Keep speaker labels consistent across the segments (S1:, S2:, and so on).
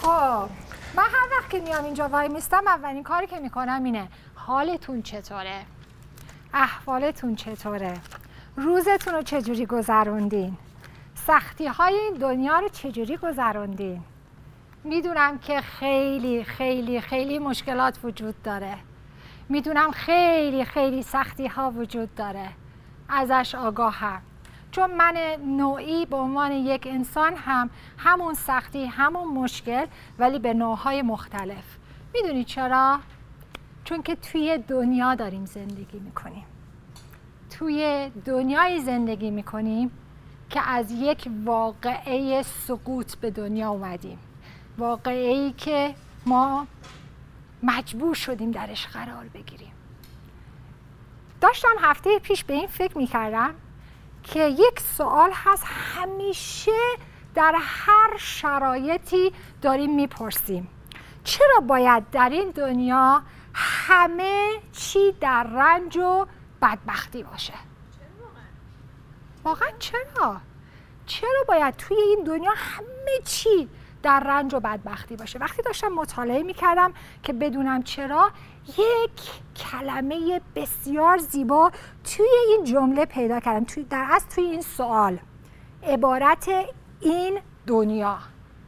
S1: خب من هر وقت که میام اینجا وای میستم اولین کاری که میکنم اینه حالتون چطوره؟ احوالتون چطوره؟ روزتون رو چجوری گذروندین؟ سختی های این دنیا رو چجوری گذروندین؟ میدونم که خیلی خیلی خیلی مشکلات وجود داره، میدونم خیلی خیلی سختی ها وجود داره، ازش آگاهم، چون من نوعی به عنوان یک انسان هم همون سختی همون مشکل ولی به نوعهای مختلف. میدونی چرا؟ چون که توی دنیا داریم زندگی میکنیم، توی دنیای زندگی میکنیم که از یک واقعه سقوط به دنیا اومدیم، واقعه‌ای که ما مجبور شدیم درش قرار بگیریم. داشتم هفته پیش به این فکر میکردم که یک سوال هست همیشه در هر شرایطی داریم میپرسیم: چرا باید در این دنیا همه چی در رنج و بدبختی باشه؟ واقعا چرا؟ چرا باید توی این دنیا همه چی در رنج و بدبختی باشه؟ وقتی داشتم مطالعه میکردم که بدونم چرا، یک کلمه بسیار زیبا توی این جمله پیدا کردم، توی این سوال، عبارت این دنیا.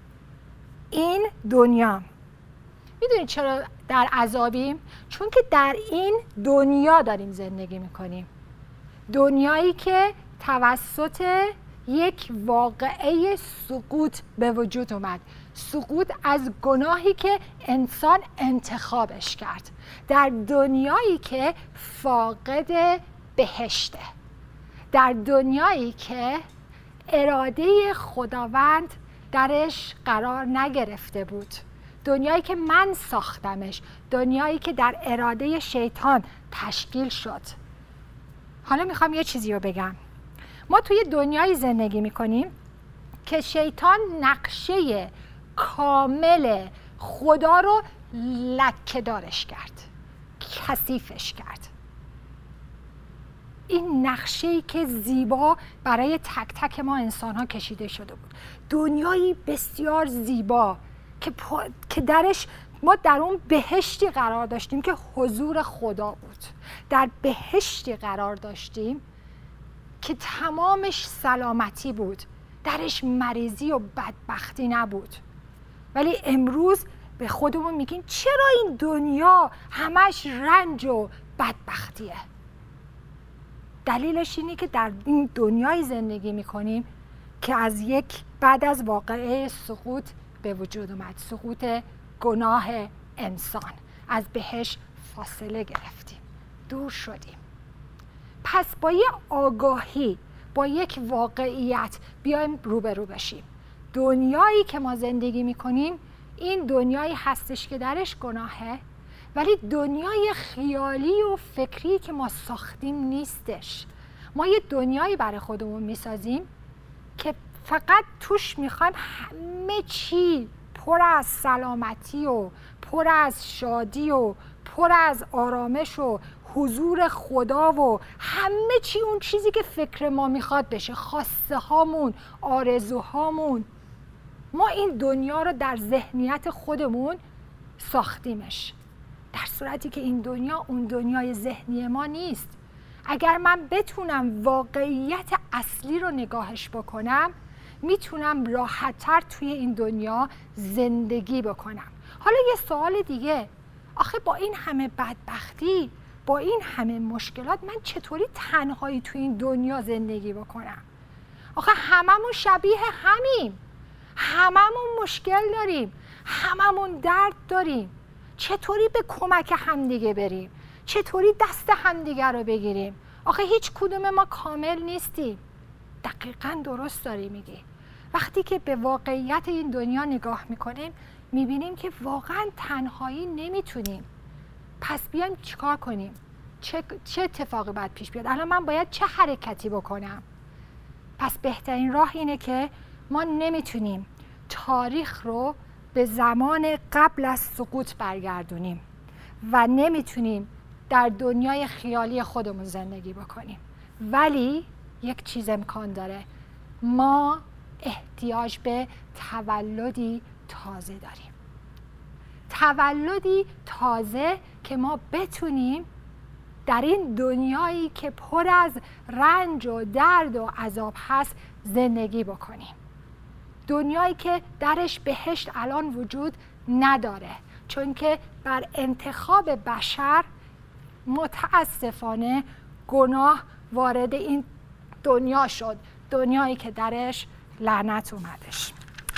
S1: این دنیا. میدونید چرا در عذابیم؟ چون که در این دنیا داریم زندگی میکنیم، دنیایی که توسط یک واقعه سقوط به وجود اومد، سقوط از گناهی که انسان انتخابش کرد، در دنیایی که فاقد بهشته، در دنیایی که اراده خداوند درش قرار نگرفته بود، دنیایی که من ساختمش، دنیایی که در اراده شیطان تشکیل شد. حالا میخوام یه چیزی رو بگم. ما توی دنیای زندگی میکنیم که شیطان نقشه کامل خدا رو لکه دارش کرد، کثیفش کرد. این نقشه‌ای که زیبا برای تک تک ما انسان‌ها کشیده شده بود، دنیایی بسیار زیبا که درش ما در اون بهشتی قرار داشتیم که حضور خدا بود، در بهشتی قرار داشتیم که تمامش سلامتی بود، درش مریضی و بدبختی نبود. ولی امروز به خودمون میگیم چرا این دنیا همش رنج و بدبختیه؟ دلیلش اینه که در این دنیای زندگی میکنیم که بعد از واقعه سقوط به وجود اومد، سقوط گناه انسان، از بهش فاصله گرفتیم، دور شدیم. پس با یه آگاهی، با یک واقعیت بیایم روبرو بشیم. دنیایی که ما زندگی میکنیم این دنیایی هستش که درش گناهه، ولی دنیای خیالی و فکری که ما ساختیم نیستش. ما یه دنیایی برای خودمون میسازیم که فقط توش میخوایم همه چی پر از سلامتی و پر از شادی و پر از آرامش و حضور خدا و همه چی، اون چیزی که فکر ما میخواد بشه، خواسته هامون، آرزوهامون. ما این دنیا رو در ذهنیت خودمون ساختیمش، در صورتی که این دنیا اون دنیای ذهنی ما نیست. اگر من بتونم واقعیت اصلی رو نگاهش بکنم، میتونم راحت‌تر توی این دنیا زندگی بکنم. حالا یه سوال دیگه، آخه با این همه بدبختی، با این همه مشکلات، من چطوری تنهایی توی این دنیا زندگی بکنم؟ آخه هممون شبیه همیم، هممون مشکل داریم، هممون درد داریم. چطوری به کمک همدیگه بریم؟ چطوری دست همدیگه رو بگیریم؟ آخه هیچ کدوم ما کامل نیستیم. دقیقاً درست داری میگی. وقتی که به واقعیت این دنیا نگاه میکنیم میبینیم که واقعاً تنهایی نمیتونیم. پس بیایم چیکار کنیم؟ چه اتفاقی باید پیش بیاد؟ الان من باید چه حرکتی بکنم؟ پس بهترین راه اینه که ما نمیتونیم تاریخ رو به زمان قبل از سقوط برگردونیم و نمیتونیم در دنیای خیالی خودمون زندگی بکنیم، ولی یک چیز امکان داره. ما احتیاج به تولدی تازه داریم. تولدی تازه که ما بتونیم در این دنیایی که پر از رنج و درد و عذاب هست زندگی بکنیم. دنیایی که درش بهشت الان وجود نداره، چون که بر انتخاب بشر متاسفانه گناه وارد این دنیا شد، دنیایی که درش لعنت اومدش.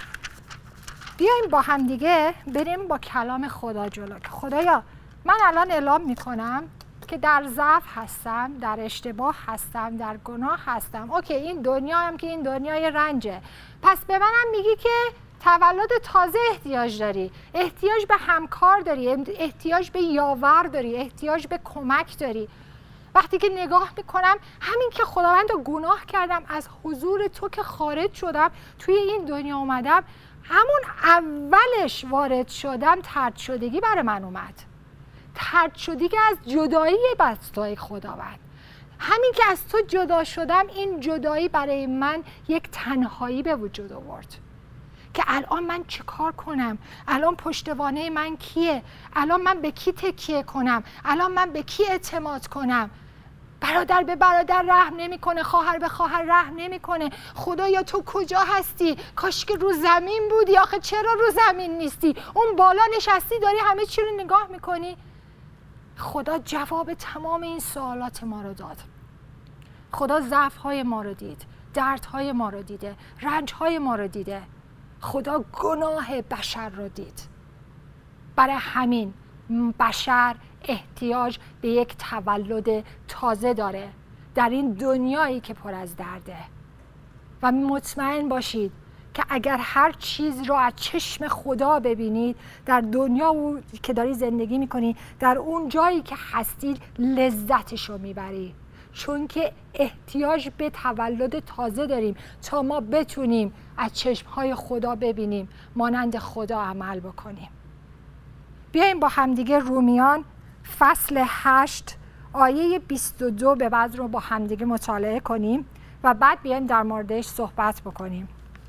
S1: بیایم با هم دیگه بریم با کلام خدا جلو. که خدایا من الان اعلام میکنم که در ضعف هستم، در اشتباه هستم، در گناه هستم. اوکی، این دنیا هم که این دنیای رنجه، پس به منم میگی که تولد تازه احتیاج داری، احتیاج به همکار داری، احتیاج به یاور داری، احتیاج به کمک داری. وقتی که نگاه میکنم همین که خداوند رو گناه کردم، از حضور تو که خارج شدم، توی این دنیا اومدم، همون اولش وارد شدم طرد شدگی برای من اومد. طرد شدگی از جدایی از توی خداوند. همین که از تو جدا شدم، این جدایی برای من یک تنهایی به وجود آورد که الان من چه کار کنم؟ الان پشتوانه من کیه؟ الان من به کی تکیه کنم؟ الان من به کی اعتماد کنم؟ برادر به برادر رحم نمیکنه، خواهر به خواهر رحم نمیکنه. خدایا تو کجا هستی؟ کاش که رو زمین بودی. آخه چرا رو زمین نیستی؟ اون بالا نشستی داری همه چی رو نگاه میکنی. خدا جواب تمام این سوالات ما رو داد. خدا ضعف‌های ما رو دید، دردهای ما رو دیده، رنج‌های ما رو دیده. خدا گناه بشر رو دید. برای همین بشر احتیاج به یک تولد تازه داره در این دنیایی که پر از درده. و مطمئن باشید که اگر هر چیز رو از چشم خدا ببینید، در دنیا که داری زندگی میکنی، در اون جایی که هستید لذتش رو میبری، چون که احتیاج به تولد تازه داریم تا ما بتونیم از چشمهای خدا ببینیم، مانند خدا عمل بکنیم. بیاییم با همدیگه رومیان فصل 8 آیه 22 به بعد رو با همدیگه مطالعه کنیم و بعد بیاییم در موردش صحبت بکنیم.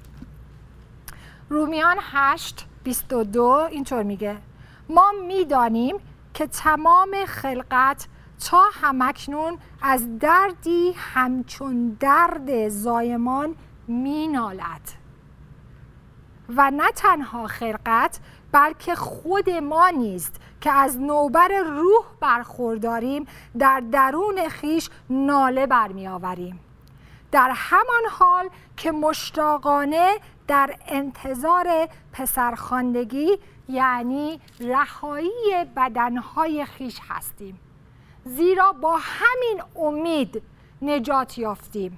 S1: رومیان 8:22 اینطور میگه: ما میدانیم که تمام خلقت تا همکنون از دردی همچون درد زایمان مینالد و نه تنها خلقت بلکه خود ما نیست که از نوبر روح برخورداریم در درون خیش ناله برمی آوریم، در همان حال که مشتاقانه در انتظار پسرخواندگی یعنی رهایی بدنهای خیش هستیم، زیرا با همین امید نجات یافتیم.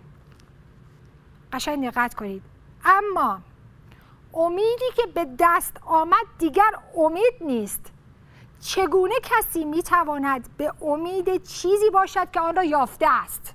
S1: قشنگ دقت کنید. اما امیدی که به دست آمد دیگر امید نیست. چگونه کسی میتواند به امید چیزی باشد که آن را یافته است؟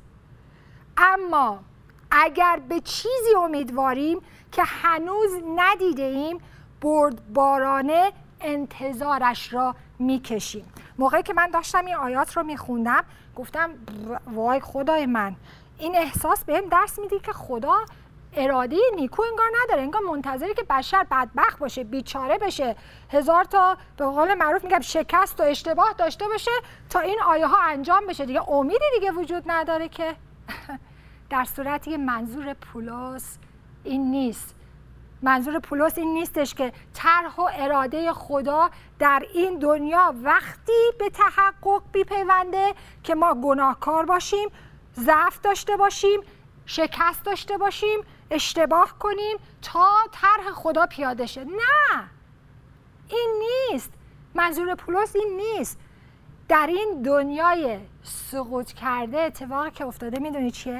S1: اما اگر به چیزی امیدواریم که هنوز ندیده ایم، بردبارانه انتظارش را میکشیم. موقعی که من داشتم این آیات رو میخوندم گفتم وای خدای من، این احساس بهم درس میده که خدا اراده نیکو انگار نداره، انگار منتظره که بشر بدبخت باشه، بیچاره بشه، هزار تا به قول معروف میگم شکست و اشتباه داشته باشه تا این آیه ها انجام بشه. دیگه امیدی دیگه وجود نداره که در صورتی که منظور پولس این نیست. منظور پولس این نیستش که طرح و اراده خدا در این دنیا وقتی به تحقق بیپیونده که ما گناهکار باشیم، ضعف داشته باشیم، شکست داشته باشیم، اشتباه کنیم تا طرح خدا پیاده شه. نه، این نیست. منظور پولس این نیست. در این دنیای سقوط کرده اتفاقی که افتاده میدونی چیه؟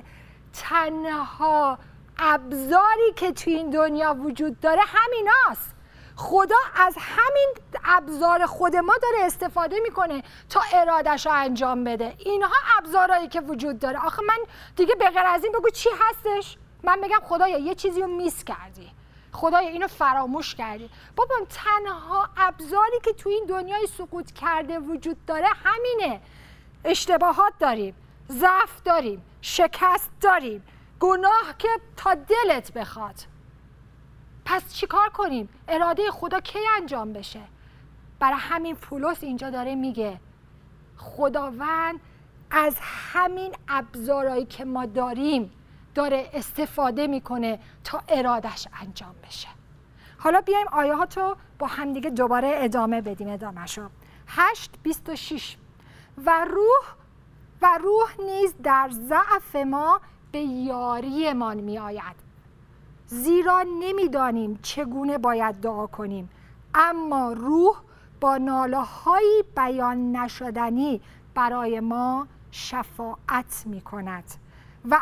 S1: تنها ابزاری که توی این دنیا وجود داره همیناست. خدا از همین ابزار خود ما داره استفاده میکنه تا ارادش رو انجام بده. اینها ابزارهایی که وجود داره. آخه من دیگه به غیر از این بگو چی هستش؟ من بگم خدایا یه چیزی رو میس کردی، خدایا اینو فراموش کردی. بابا تنها ابزاری که توی این دنیای سقوط کرده وجود داره همینه. اشتباهات داریم، ضعف داریم، شکست داریم، گناه که تا دلت بخواد. پس چیکار کنیم؟ اراده خدا کی انجام بشه؟ برای همین پولس اینجا داره میگه خداوند از همین ابزارهایی که ما داریم داره استفاده میکنه تا ارادش انجام بشه. حالا بیایم آیه ها رو با همدیگه دوباره ادامه بدیم. ادامه شو 8:26 و روح نیز در ضعف ما به یاری من می آید، زیرا نمیدانیم چگونه باید دعا کنیم، اما روح با ناله هایی بیان نشدنی برای ما شفاعت می کند و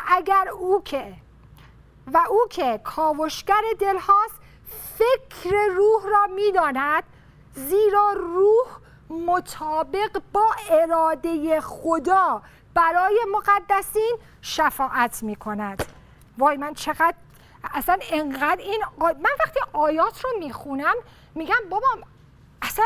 S1: او که کاوشگر دل هاست فکر روح را می داند، زیرا روح مطابق با اراده خدا برای مقدسین شفاعت می کند. وای من چقدر اصلا انقدر من وقتی آیات رو میخونم میگم بابا اصلا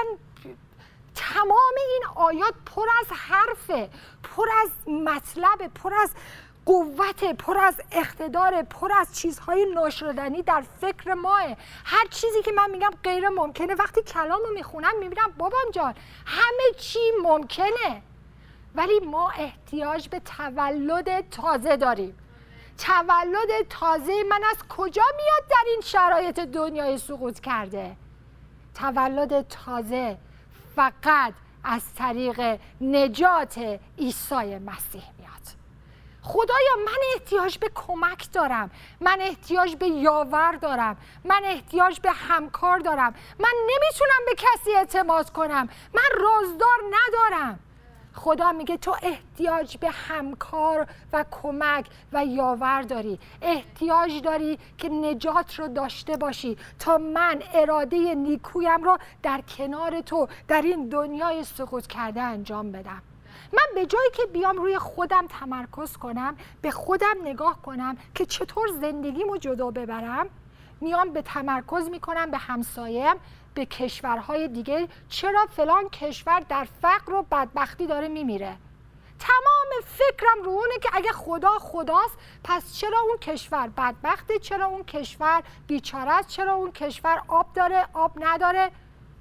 S1: تمام این آیات پر از حرفه، پر از مطلب، پر از قوت، پر از اقتدار، پر از چیزهای ناشدنی در فکر ماه. هر چیزی که من میگم غیر ممکنه وقتی کلامو میخونم میبینم بابام جان همه چی ممکنه، ولی ما احتیاج به تولد تازه داریم. تولد تازه من از کجا میاد در این شرایط دنیای سقوط کرده؟ تولد تازه فقط از طریق نجات عیسی مسیح میاد. خدایا من احتیاج به کمک دارم، من احتیاج به یاور دارم، من احتیاج به همکار دارم، من نمیتونم به کسی اعتماد کنم، من رازدار ندارم. خدا میگه تو احتیاج به همکار و کمک و یاور داری، احتیاج داری که نجات رو داشته باشی تا من اراده نیکویم رو در کنار تو در این دنیای سقوط کرده انجام بدم. من به جایی که بیام روی خودم تمرکز کنم، به خودم نگاه کنم که چطور زندگیمو جلو ببرم، میام به تمرکز میکنم به همسایم، به کشورهای دیگه. چرا فلان کشور در فقر و بدبختی داره میمیره؟ تمام فکرم رو اونه که اگه خدا خداست پس چرا اون کشور بدبخته، چرا اون کشور بیچاره است، چرا اون کشور آب داره آب نداره.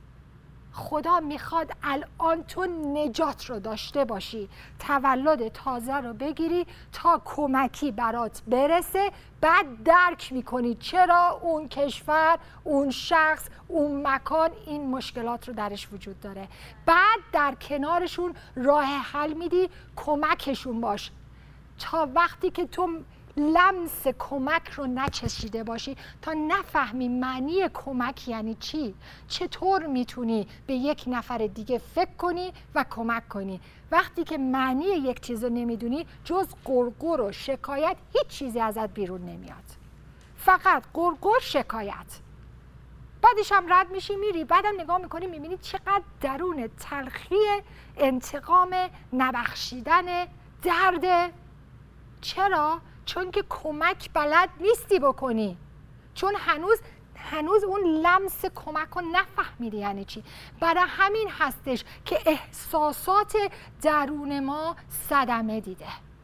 S1: خدا میخواد الان تو نجات رو داشته باشی، تولد تازه رو بگیری تا کمکی برات برسه، بعد درک میکنی چرا اون کشور، اون شخص، اون مکان این مشکلات رو درش وجود داره. بعد در کنارشون راه حل میدی، کمکشون باش تا وقتی که تو لمس کمک رو نچشیده باشی، تا نفهمی معنی کمک یعنی چی، چطور میتونی به یک نفر دیگه فکر کنی و کمک کنی. وقتی که معنی یک چیز رو نمیدونی جز غرغر و شکایت هیچ چیزی ازت بیرون نمیاد، فقط غرغر شکایت. بعدش هم رد میشی میری، بعدم نگاه میکنی میبینی چقدر درون تلخی، انتقام، نبخشیدن، درد. چرا؟ چون که کمک بلد نیستی بکنی، چون هنوز اون لمس کمک رو نفهمیدی یعنی چی. برای همین هستش که احساسات درون ما صدمه دیده.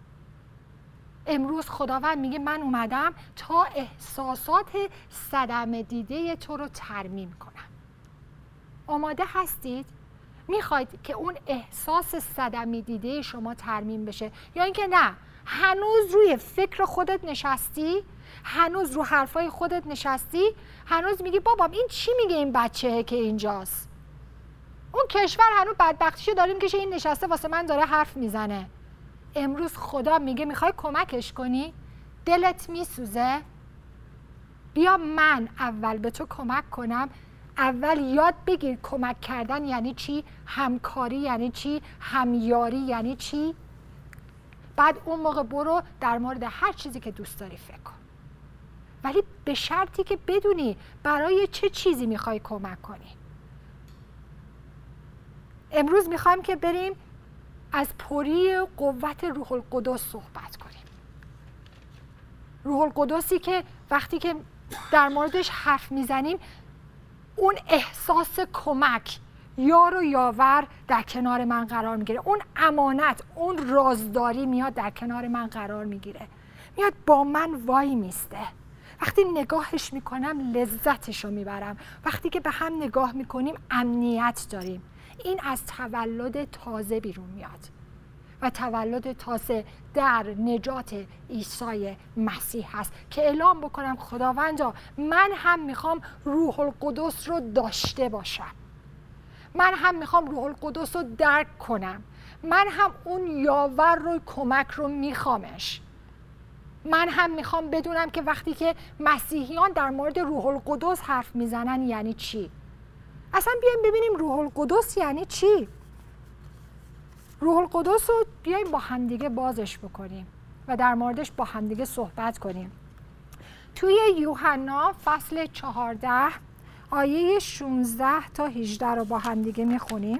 S1: امروز خداوند میگه من اومدم تا احساسات صدمه دیده تو رو ترمیم کنم. آماده هستید؟ میخواید که اون احساس صدمه دیده شما ترمیم بشه یا اینکه نه هنوز روی فکر خودت نشستی، هنوز رو حرفای خودت نشستی، هنوز میگی بابام این چی میگه این بچه‌ه که اینجاست، اون کشور هنوز بدبختیشو داریم که این نشسته واسه من داره حرف میزنه. امروز خدا میگه میخوای کمکش کنی؟ دلت میسوزه؟ بیا من اول به تو کمک کنم. اول یاد بگیر کمک کردن یعنی چی، همکاری یعنی چی، همیاری یعنی چی. بعد اون موقع برو در مورد هر چیزی که دوست داری فکر کن، ولی به شرطی که بدونی برای چه چیزی میخوای کمک کنی. امروز میخوایم که بریم از پری قوت روح القدس صحبت کنیم. روح القدسی که وقتی که در موردش حرف میزنیم اون احساس کمک، یار و یاور در کنار من قرار میگیره، اون امانت، اون رازداری میاد در کنار من قرار میگیره، میاد با من وای میسته، وقتی نگاهش میکنم لذتش رو میبرم. وقتی که به هم نگاه میکنیم امنیت داریم. این از تولد تازه بیرون میاد و تولد تازه در نجات عیسی مسیح هست که اعلام بکنم خداوندا من هم میخوام روح القدس رو داشته باشم، من هم میخوام روح القدس رو درک کنم، من هم اون یاور رو کمک رو میخوامش. من هم میخوام بدونم که وقتی که مسیحیان در مورد روح القدس حرف میزنن یعنی چی. اصلا بیایم ببینیم روح القدس یعنی چی. روح القدس رو بیایم با همدیگه بازش بکنیم و در موردش با همدیگه صحبت کنیم. توی یوحنا فصل 14 آیه 16 تا 18 رو با همدیگه میخونیم.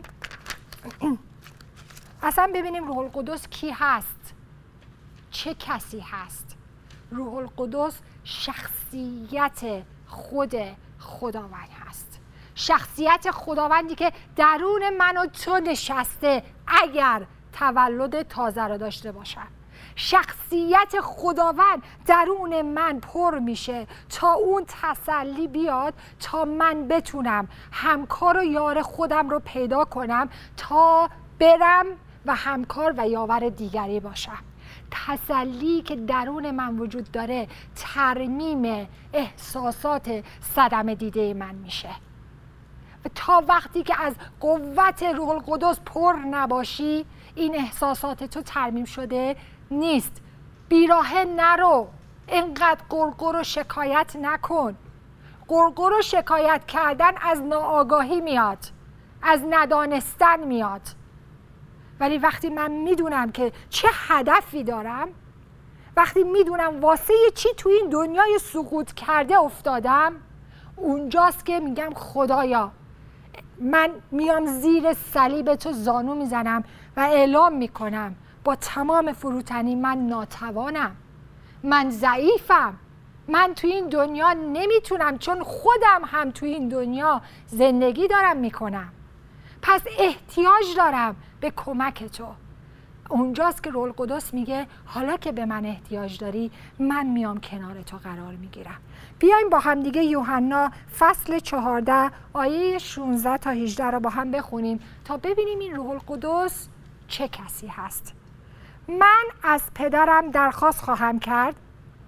S1: اصلا ببینیم روح القدس کی هست، چه کسی هست. روح القدس شخصیت خود خداوند هست، شخصیت خداوندی که درون من و تو نشسته اگر تولد تازه رو داشته باشم. شخصیت خداوند درون من پر میشه تا اون تسلی بیاد، تا من بتونم همکار و یار خودم رو پیدا کنم، تا برم و همکار و یاور دیگری باشم. تسلی که درون من وجود داره ترمیم احساسات صدمه دیده من میشه. و تا وقتی که از قوت روح القدس پر نباشی این احساسات تو ترمیم شده نیست. بیراهه نرو، اینقدر غرغر و شکایت نکن. غرغر و شکایت کردن از ناآگاهی میاد، از ندانستن میاد. ولی وقتی من میدونم که چه هدفی دارم، وقتی میدونم واسه چی تو این دنیای سقوط کرده افتادم، اونجاست که میگم خدایا من میام زیر صلیب تو زانو میزنم و اعلام میکنم با تمام فروتنی من ناتوانم، من ضعیفم، من تو این دنیا نمیتونم، چون خودم هم تو این دنیا زندگی دارم میکنم، پس احتیاج دارم به کمک تو. اونجاست که روح القدس میگه حالا که به من احتیاج داری من میام کنار تو قرار میگیرم. بیایم با هم دیگه یوحنا فصل 14 آیه 16 تا 18 رو با هم بخونیم تا ببینیم این روح القدس چه کسی هست. من از پدرم درخواست خواهم کرد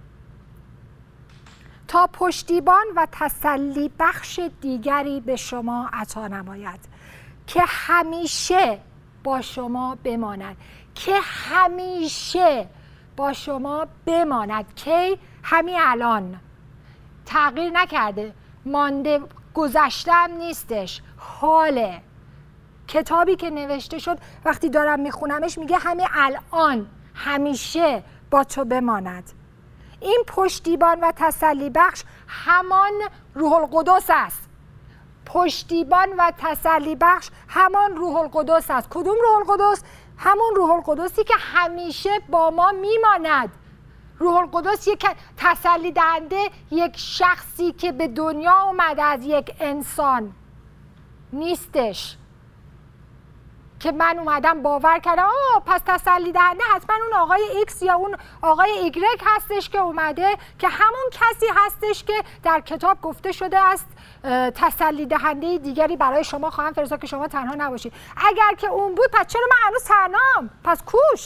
S1: تا پشتیبان و تسلی بخش دیگری به شما عطا نماید که همیشه با شما بماند، که همیشه با شما بماند. که همین الان تغییر نکرده، مانده، گذشتم نیستش، حاله. کتابی که نوشته شد وقتی دارم میخونمش میگه همین الان همیشه با تو بماند. این پشتیبان و تسلی بخش همان روح القدس است. پشتیبان و تسلی بخش همان روح القدس است. کدوم روح القدس؟ همون روح القدسی که همیشه با ما میماند. روح القدس یک تسلی دهنده، یک شخصی که به دنیا اومده از یک انسان نیستش که من اومدم باور کردم پس تسلی دهنده حتما اون آقای ایکس یا اون آقای ایگرگ هستش که اومده، که همون کسی هستش که در کتاب گفته شده است تسلی دهنده دیگری برای شما خواهم فرستاد که شما تنها نباشید. اگر که اون بود پس چرا من هنوز تنهام؟ پس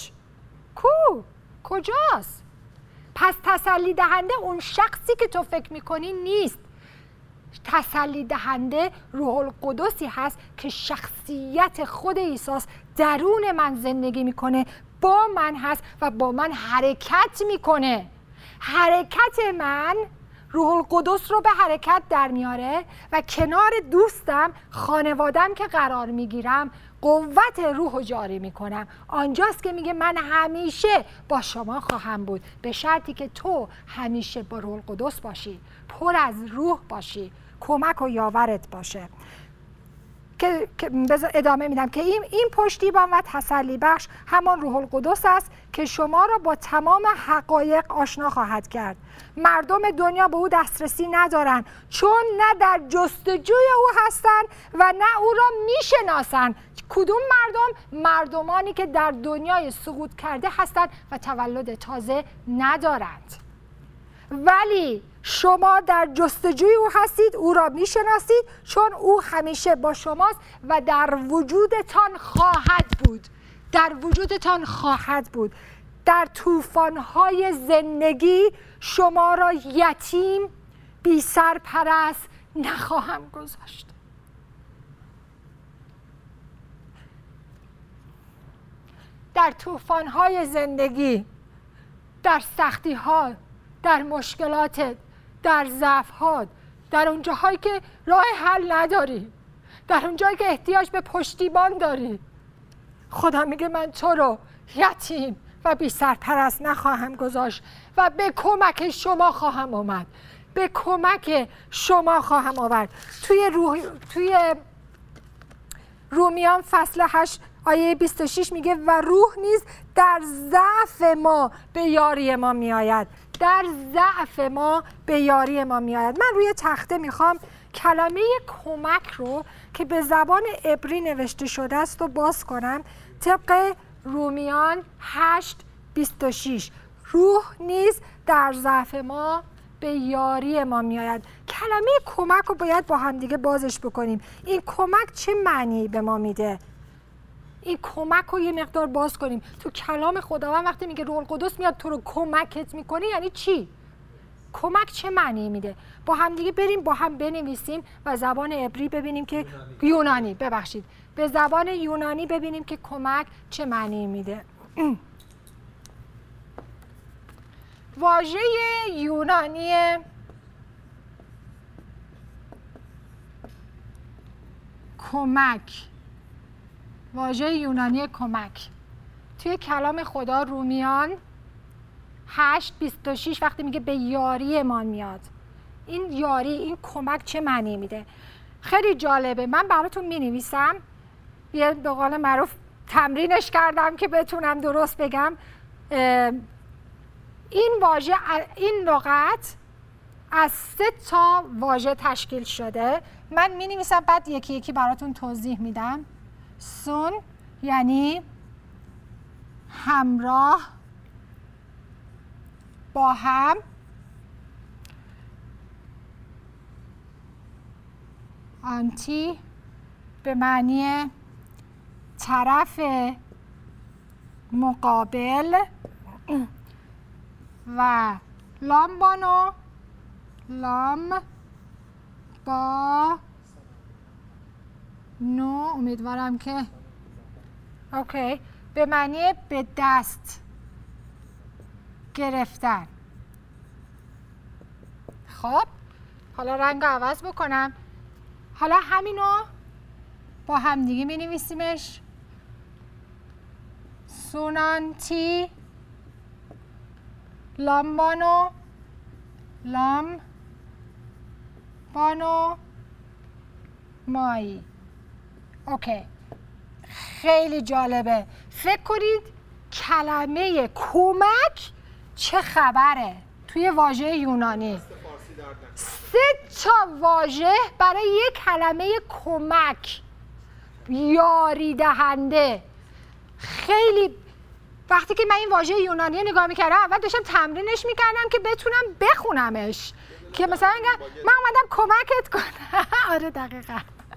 S1: کجاست؟ پس تسلی دهنده اون شخصی که تو فکر میکنی نیست. تسلی دهنده روح القدسی هست که شخصیت خود عیسی درون من زندگی میکنه، با من هست و با من حرکت میکنه. حرکت من روح القدس رو به حرکت در میاره و کنار دوستم، خانوادم که قرار میگیرم قوت روح رو جاری میکنم. آنجاست که میگه من همیشه با شما خواهم بود، به شرطی که تو همیشه با روح القدس باشی، پر از روح باشی، کمک و یاورت باشه. که ادامه میدم که این پشتیبان و تسلی بخش همان روح القدس است که شما را با تمام حقایق آشنا خواهد کرد. مردم دنیا به او دسترسی ندارند چون نه در جستجوی او هستند و نه او را میشناسند. کدوم مردم؟ مردمانی که در دنیای سقوط کرده هستند و تولد تازه ندارند. ولی شما در جستجوی او هستید، او را میشناسید چون او همیشه با شماست و در وجودتان خواهد بود. در وجودتان خواهد بود. در طوفان‌های زندگی شما را یتیم، بی سرپرست نخواهم گذاشت. در طوفان‌های زندگی، در سختی‌ها، در مشکلاتت، در ضعف‌هات، در اون جاهایی که راه حل نداری، در اون جایی که احتیاج به پشتیبان داری، خدا میگه من تو رو یتیم و بی سرپرست نخواهم گذاشت و به کمک شما خواهم آمد. به کمک شما خواهم آورد. توی رومیان فصل 8 آیه 26 میگه و روح نیز در ضعف ما به یاری ما میآید. در ضعف ما به یاری ما میآید. من روی تخته میخوام کلمه کمک رو که به زبان عبری نوشته شده است و باز کنم. طبق رومیان 8:26 روح نیز در ضعف ما به یاری ما میآید. کلمه کمک رو باید با هم دیگه بازش بکنیم. این کمک چه معنی به ما میده؟ این کمک رو یه مقدار باز کنیم. تو کلام خداوند وقتی میگه روح القدس میاد تو رو کمکت میکنه، یعنی چی؟ کمک چه معنی میده؟ با هم دیگه بریم با هم بنویسیم و زبان عبری ببینیم که یونانی ببخشید به زبان یونانی ببینیم که کمک چه معنی میده. واژه یونانی کمک، واژه یونانی کمک توی کلام خدا رومیان 8:26 وقتی میگه به یاری ما میاد، این یاری، این کمک چه معنی میده؟ خیلی جالبه. من براتون مینویسم، یه به قول معروف تمرینش کردم که بتونم درست بگم. این واژه، این لغت از 3 تا واژه تشکیل شده. من می‌نویسم بعد یکی یکی براتون توضیح میدم. سون یعنی همراه، با هم. آنتی به معنی طرف مقابل و لامبانو، لام با نو، امیدوارم که اوکی، به معنی به دست گرفتن. خب حالا رنگ عوض بکنم. حالا همینو با هم دیگه می نویسیمش. سونانتی لامبانو، لام بانو مایی. اوکی، خیلی جالبه. فکر کنید کلمه کمک چه خبره توی واژه یونانی. 3 تا واژه برای یک کلمه کمک، یاری دهنده. خیلی وقتی که من این واژه یونانی نگاه میکردم اول داشتم تمرینش میکردم که بتونم بخونمش، که مثلا من اومدم کمکت کنم. آره دقیقا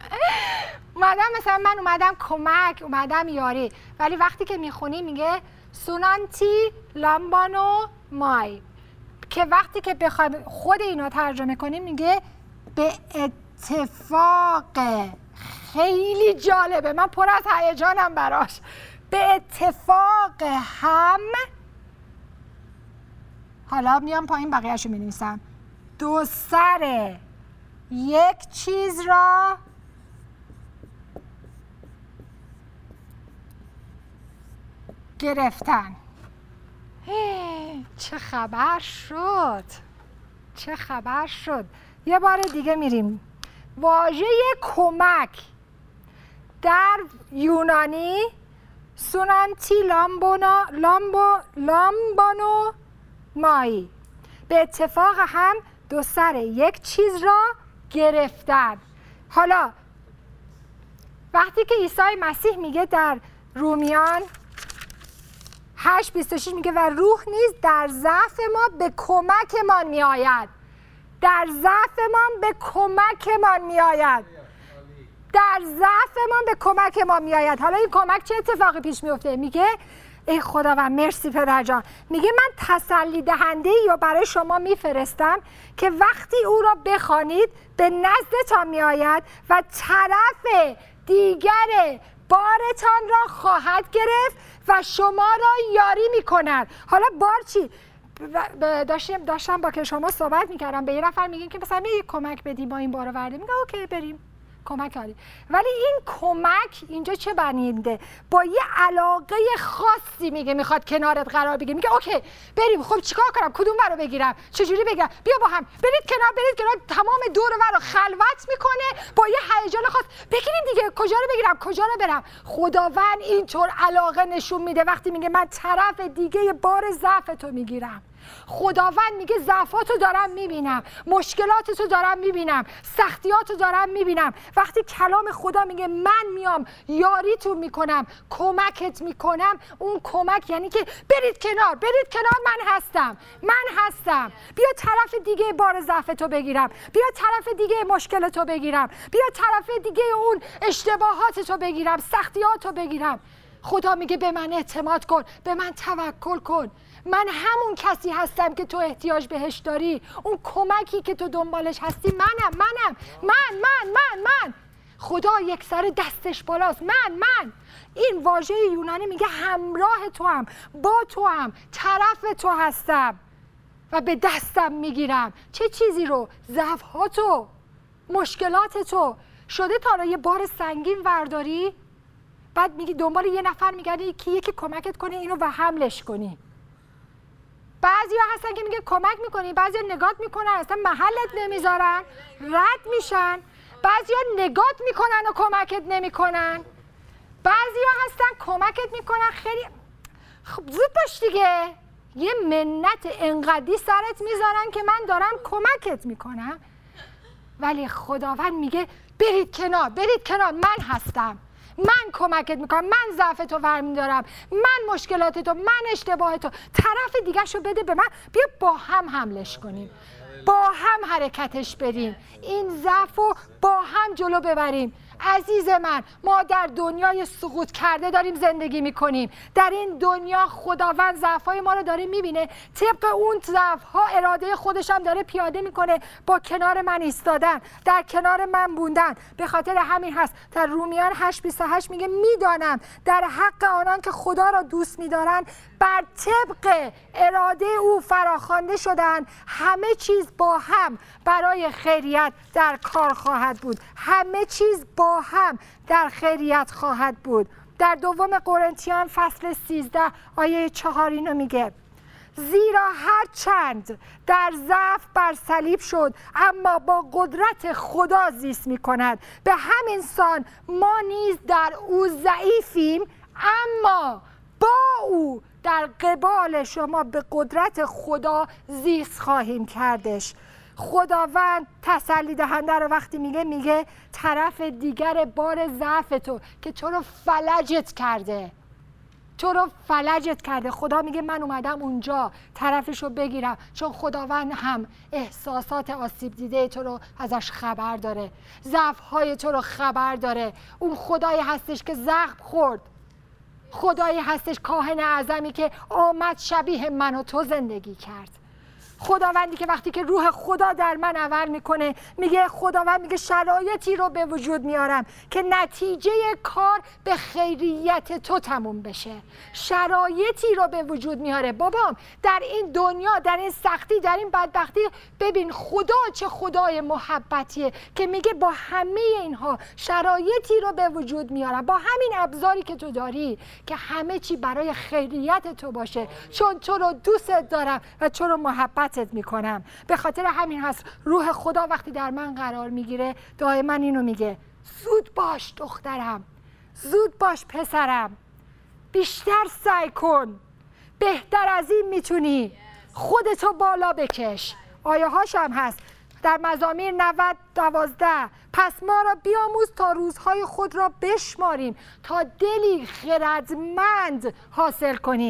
S1: من اومدم کمک، اومدم یاری. ولی وقتی که میخونی میگه سونانتی لامبانو مای، که وقتی که بخوایم خود اینو ترجمه کنیم میگه به اتفاق. خیلی جالبه، من پر از هیجانم براش. به اتفاق هم، حالا میام پایین بقیه‌شو می‌نویسم، 2 سر یک چیز را گرفتن. چه خبر شد؟ چه خبر شد؟ یه بار دیگه میریم. واژه کمک در یونانی سونانتی لامبانو مایی، به اتفاق هم 2 سر یک چیز را گرفتن. حالا وقتی که عیسی مسیح میگه در رومیان 8:26 میگه و روح نیز در ضعف ما به کمکمان میآید. در ضعفمان به کمکمان میآید. در ضعفمان به کمکمان میآید. حالا این کمک چه اتفاقی پیش میفته؟ میگه ای خداوند مرسی پدر جان، میگه من تسلی دهنده ای رو برای شما میفرستم که وقتی او را بخوانید به نزدتان میآید و طرف دیگر بارتان را خواهد گرفت و شما را یاری میکند. حالا بار چی؟ داشتم با که شما صحبت میکردم، به یه نفر میگیم که مثلا یه کمک بدیم ما این بارو ورده، میگه اوکی بریم کمک کاری. ولی این کمک اینجا چه معنی میده؟ با یه علاقه خاصی میگه میخواد کنارت قرار بگیره. میگه اوکی بریم، خب چیکار کنم؟ کدوم رو بگیرم؟ چجوری بگیرم؟ بیا با هم برید کنار. تمام دور و بر رو خلوت میکنه با یه هیجان خاص. بگیریم دیگه، کجا رو بگیرم؟ کجا رو برم؟ خداوند اینطور علاقه نشون میده وقتی میگه من طرف دیگه بار ضعف تو میگیرم. خداوند میگه ضعفاتو دارم میبینم، مشکلاتتو دارم میبینم، سختیاتو دارم میبینم. وقتی کلام خدا میگه من میام یاریتون میکنم، کمکت میکنم، اون کمک یعنی که برید کنار من هستم. بیا طرف دیگه بار ضعفتو بگیرم، بیا طرف دیگه مشکلتو بگیرم، بیا طرف دیگه اون اشتباهاتتو بگیرم، سختیاتو بگیرم. خدا میگه به من اعتماد کن، به من توکل کن. من همون کسی هستم که تو احتیاج بهش داری. اون کمکی که تو دنبالش هستی منم. من خدا یک سر دستش بالاست. من این واژه یونانی میگه همراه تو هم، با تو هم، طرف تو هستم و به دستم میگیرم. چه چیزی رو؟ ضعف‌هاتو، مشکلاتتو. شده تا حالا یه بار سنگین ورداری بعد میگی دنبال یه نفر میگردی که یکی کمکت کنه اینو و حملش کنی؟ بعضی ها هستن که میگه کمک میکنی، بعضی ها نگات میکنن اصلا محلت نمیذارن، رد میشن. بعضی ها نگات میکنن و کمکت نمیکنن. بعضی ها هستن کمکت میکنن خیلی خب زود باش دیگه، یه منت انقدی سرت میذارن که من دارم کمکت میکنم. ولی خداوند میگه برید کنار من هستم، من کمکت میکنم، من ضعفتو برمیدارم، من مشکلاتتو، من اشتباهتو. طرف دیگه شو بده به من، بیا با هم حملش کنیم، با هم حرکتش بدیم، این ضعفو با هم جلو ببریم. عزیز من، ما در دنیای سقوط کرده داریم زندگی میکنیم. در این دنیا خداوند ضعف‌های ما رو داره میبینه، طبق اون ضعف‌ها اراده خودش هم داره پیاده میکنه با کنار من ایستادن، در کنار من موندن. به خاطر همین هست در رومیان 8:28 میگه میدانم در حق آنان که خدا را دوست میدارن بر طبق اراده او فراخوانده شدن همه چیز با هم برای خیریت در کار خواهد بود. همه چیز با هم در خیریت خواهد بود. در دوم قرنتیان فصل 13 آیه 4 اینو میگه زیرا هر چند در ضعف بر صلیب شد اما با قدرت خدا زیست میکند، به همین سان ما نیز در او ضعیفیم اما با او در قبال شما به قدرت خدا زیست خواهیم کردش. خداوند تسلی دهنده رو وقتی میگه طرف دیگر بار ضعف تو که تو رو فلجت کرده، خدا میگه من اومدم اونجا طرفشو بگیرم، چون خداوند هم احساسات آسیب دیده تو رو ازش خبر داره، ضعف‌های تو رو خبر داره. اون خدایی هستش که زخم خورد، خدایی هستش کاهن اعظمی که آمد شبیه من و تو زندگی کرد. خداوندی که وقتی که روح خدا در من عمل میکنه، خداوند میگه شرایطی رو به وجود میارم که نتیجه کار به خیریت تو تموم بشه. شرایطی رو به وجود میاره. بابام در این دنیا، در این سختی، در این بدبختی، ببین خدا چه خدای محبتیه که میگه با همه اینها شرایطی رو به وجود میارم، با همین ابزاری که تو داری که همه چی برای خیریت تو باشه، چون تو رو دوست دارم و تو رو محبت میکنم. به خاطر همین هست روح خدا وقتی در من قرار میگیره دائما اینو میگه زود باش دخترم، زود باش پسرم، بیشتر سعی کن، بهتر از این میتونی، خودتو بالا بکش. آیه هاش هم هست در مزامیر 90:12 پس ما را بیاموز تا روزهای خود را بشماریم تا دلی خردمند حاصل کنیم.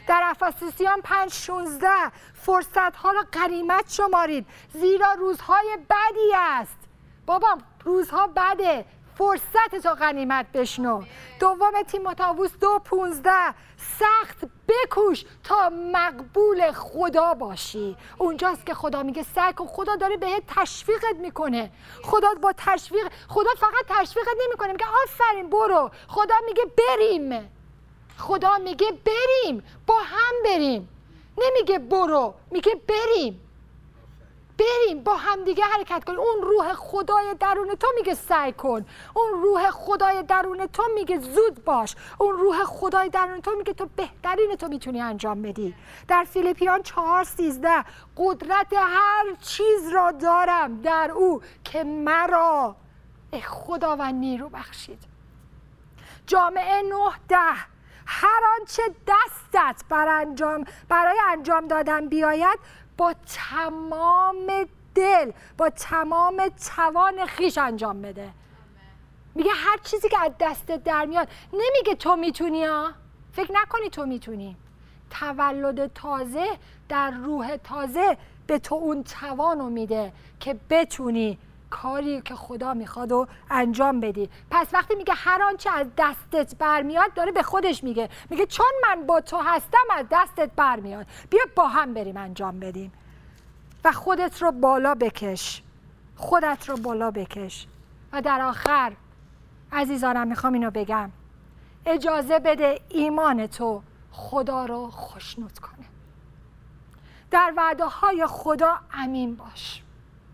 S1: در افسوسیان 5:16 فرصتها را غنیمت شمارید زیرا روزهای بدی است. بابا روزها بده، فرصت تو غنیمت بشنو. دوم تیموتائوس 2:15 سخت بکوش تا مقبول خدا باشی. اونجاست که خدا میگه سعی کن. خدا داره بهت تشویقت میکنه. خدا با تشویق، خدا فقط تشویقت نمیکنه میگه آفرین برو. خدا میگه بریم. خدا میگه بریم، با هم بریم. نمیگه برو، میگه بریم. بریم با هم دیگه حرکت کنیم. اون روح خدای درون تو میگه سعی کن. اون روح خدای درون تو میگه زود باش. اون روح خدای درون تو میگه تو بهترین تو میتونی انجام بدی. در فیلیپیان 4:13 قدرت هر چیز را دارم در او که مرا خداوند نیرو بخشید. جامعه 9:10 هر آنچه دستت برای انجام دادن بیاید با تمام دل، با تمام توان خیش انجام بده. میگه هر چیزی که از دستت در میاد. نمیگه تو میتونی ها، فکر نکنی تو میتونی. تولد تازه در روح تازه به تو اون توانو میده که بتونی کاری که خدا میخواد و انجام بدی. پس وقتی میگه هر آنچه از دستت برمیاد داره به خودش میگه چون من با تو هستم از دستت برمیاد. بیا با هم بریم انجام بدیم. و خودت رو بالا بکش. خودت رو بالا بکش. و در آخر عزیزانم میخوام اینو بگم، اجازه بده ایمان تو خدا رو خوشنود کنه. در وعده های خدا امین باش.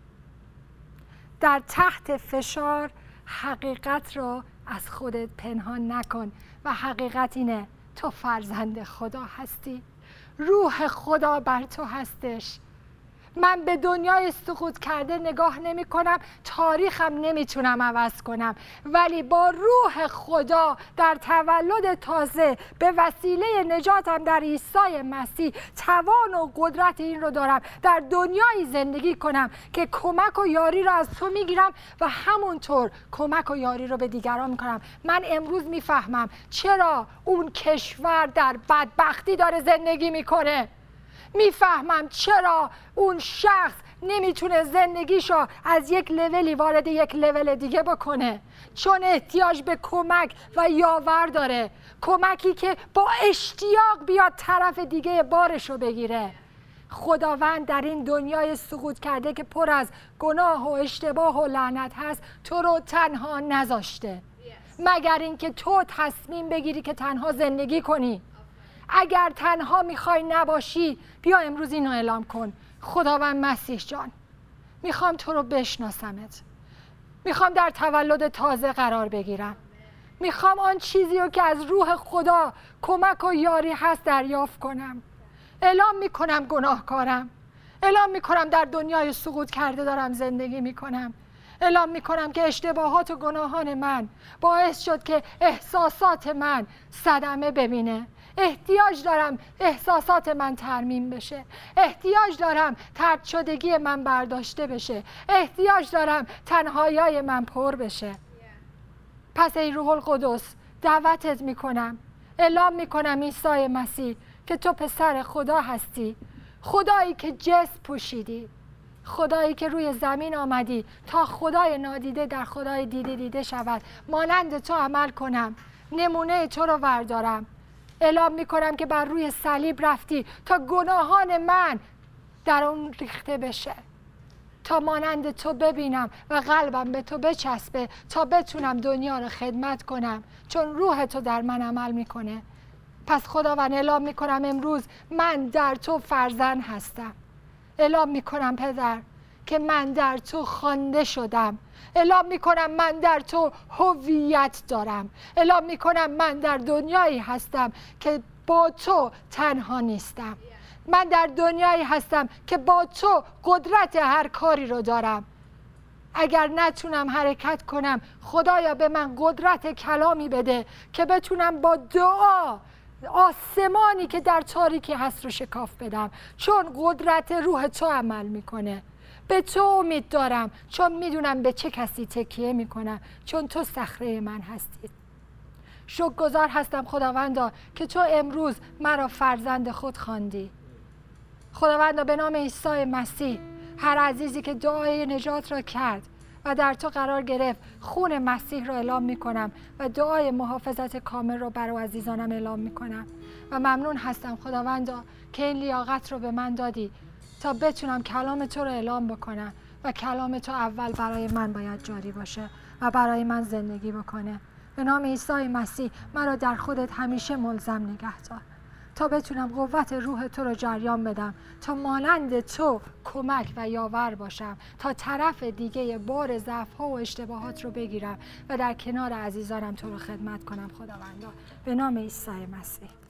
S1: در تحت فشار حقیقت رو از خودت پنهان نکن و حقیقت اینه تو فرزند خدا هستی. روح خدا بر تو هستش. من به دنیای سقوط کرده نگاه نمی کنم، تاریخم نمیتونم عوض کنم، ولی با روح خدا در تولد تازه به وسیله نجاتم در عیسی مسیح توان و قدرت این رو دارم در دنیای زندگی کنم که کمک و یاری رو از تو میگیرم و همونطور کمک و یاری رو به دیگران میکنم. من امروز میفهمم چرا اون کشور در بدبختی داره زندگی میکنه. میفهمم چرا اون شخص نمیتونه زندگیشو از یک لولی وارد یک لول دیگه بکنه، چون احتیاج به کمک و یاور داره. کمکی که با اشتیاق بیاد طرف دیگه بارشو بگیره. خداوند در این دنیای سقوط کرده که پر از گناه و اشتباه و لعنت هست تو رو تنها نذاشته، مگر اینکه تو تصمیم بگیری که تنها زندگی کنی. اگر تنها میخوای نباشی بیا امروز اینو اعلام کن: خداوند مسیح جان، میخوام تو رو بشناسمت، میخوام در تولد تازه قرار بگیرم، میخوام آن چیزی رو که از روح خدا کمک و یاری هست دریافت کنم. اعلام میکنم گناهکارم، اعلام میکنم در دنیای سقوط کرده دارم زندگی میکنم، اعلام میکنم که اشتباهات و گناهان من باعث شد که احساسات من صدمه ببینه. احتیاج دارم احساسات من ترمیم بشه، احتیاج دارم طرد شدگی من برداشته بشه، احتیاج دارم تنهایی‌های من پر بشه. پس ای روح القدس دعوتت میکنم، اعلام میکنم عیسی مسیح که تو پسر خدا هستی، خدایی که جسم پوشیدی، خدایی که روی زمین آمدی تا خدای نادیده در خدای دیده دیده شود. مانند تو عمل کنم، نمونه تو رو بردارم. اعلام میکنم که بر روی صلیب رفتی تا گناهان من در اون ریخته بشه، تا مانند تو ببینم و قلبم به تو بچسبه، تا بتونم دنیا رو خدمت کنم، چون روح تو در من عمل میکنه. پس خداوند اعلام میکنم امروز من در تو فرزند هستم. اعلام میکنم پدر که من در تو خوانده شدم. اعلام میکنم من در تو هویت دارم. اعلام میکنم من در دنیایی هستم که با تو تنها نیستم. من در دنیایی هستم که با تو قدرت هر کاری رو دارم. اگر نتونم حرکت کنم، خدایا به من قدرت کلامی بده که بتونم با دعا آسمانی که در تاریکی هست رو شکاف بدم، چون قدرت روح تو عمل میکنه. به تو امید دارم، چون میدونم به چه کسی تکیه میکنم، چون تو صخره من هستی. شکرگزار هستم خداوندا که تو امروز مرا فرزند خود خواندی. خداوندا به نام عیسی مسیح هر عزیزی که دعای نجات را کرد و در تو قرار گرفت، خون مسیح را اعلام می کنم و دعای محافظت کامل را برای عزیزانم اعلام می کنم و ممنون هستم خداوندا که این لیاقت رو به من دادی تا بتونم کلام تو رو اعلام بکنم و کلام تو اول برای من باید جاری باشه و برای من زندگی بکنه. به نام عیسی مسیح مرا در خودت همیشه ملزم نگه دار تا بتونم قوت روح تو رو جریان بدم، تا مانند تو کمک و یاور باشم، تا طرف دیگه بار ضعف‌ها و اشتباهات رو بگیرم و در کنار عزیزانم تو رو خدمت کنم خداوندا. به نام عیسی مسیح.